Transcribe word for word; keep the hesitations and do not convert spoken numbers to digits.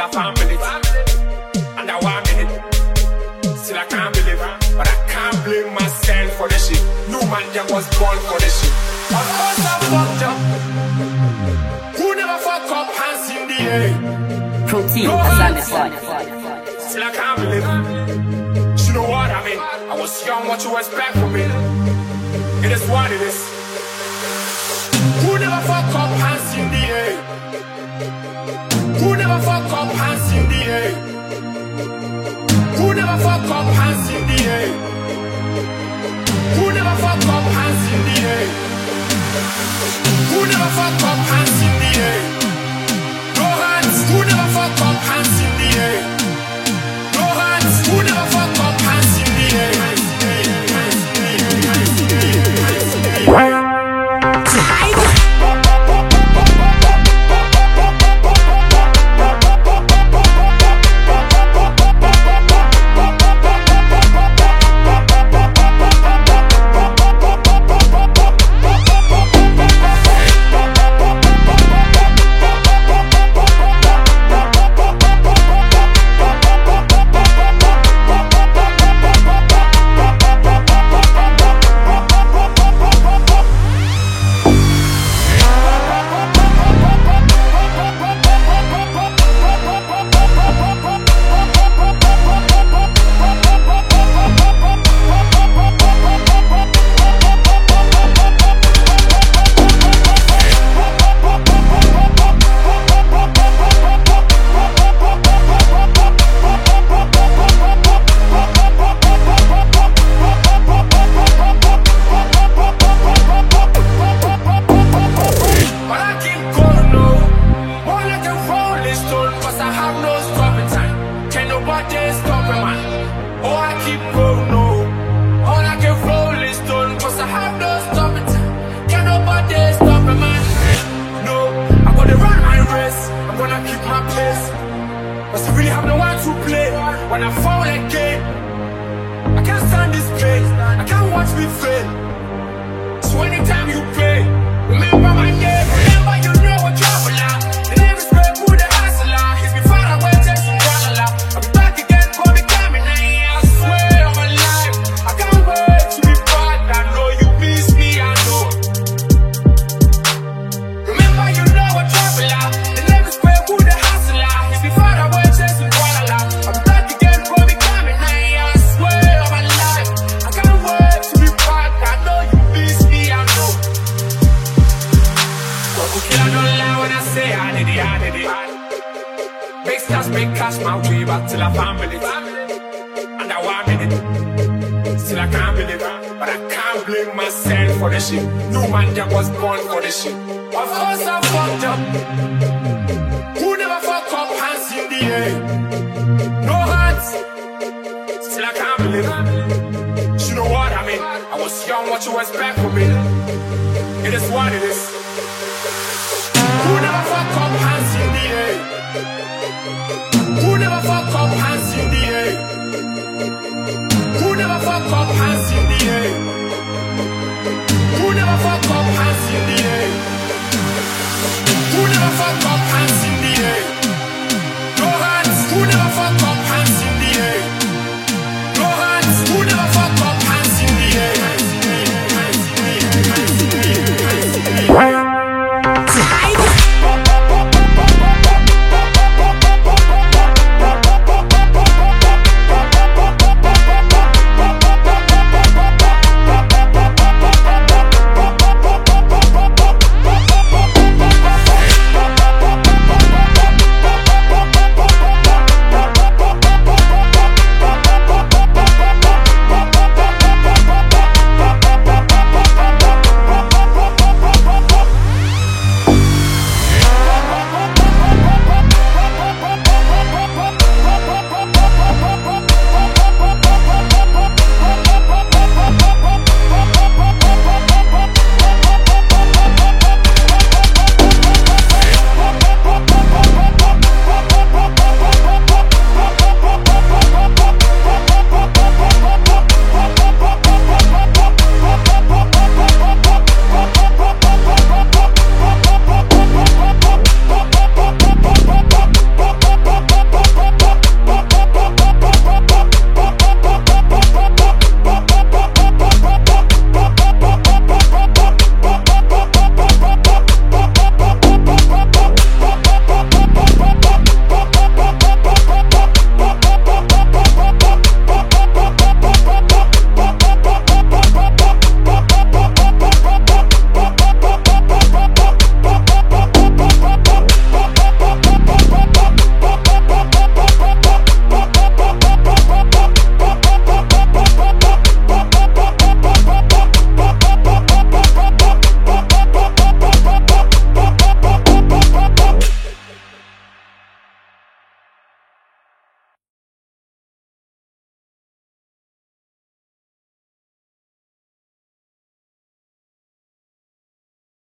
till I family. And I want it. Still I can't believe it. But I can't blame myself for this shit. No man just was born for this shit. Of course I fucked up. Who never fuck up, hands in the air. Protein, no hands. Still I can't believe it. You know what I mean? I was young, what you expect from me? It is what it is. Who never fuck up, hands in the air. Who never fuck up, hands in the air. Who never fuck up, hands in the air. Who never fuck up, hands in the air. Who never fuck up, hands in the air. No hands. Who never fuck up, hands in the air. No hands. Who never fuck up, hands in the air. When I fall again, I can't stand this pain. I can't watch me fail. So anytime you pray, remember my name. Remember you know a traveler. The name is Red Bull, the hustler. He's been far away, just in Kuala. I'll be back again, call me coming. I swear on my life, I can't wait to be back. I know you miss me, I know. Remember you know a traveler. The name is Red Bull, the hustler. He's been far away, just in Kuala. I'll be back. Make cash my way back till I family. And I want it. Still I can't believe it. But I can't blame myself for this shit. No man just was born for this shit. Of course I fucked up. Who never fuck up, hands in the air. No hands. Still I can't believe it. You know what I mean? I was young, what you expect from me? It is what it is. Who never fuck up, hands in the air. Who never fuck up, hands in the air. Who never fuck up, hands in the air. Who never fuck up, hands in the air. Who never fuck up, hands in the air. No hands. Who never fuck up, hands in the air. No hands. Who never fuck up, hands in the air.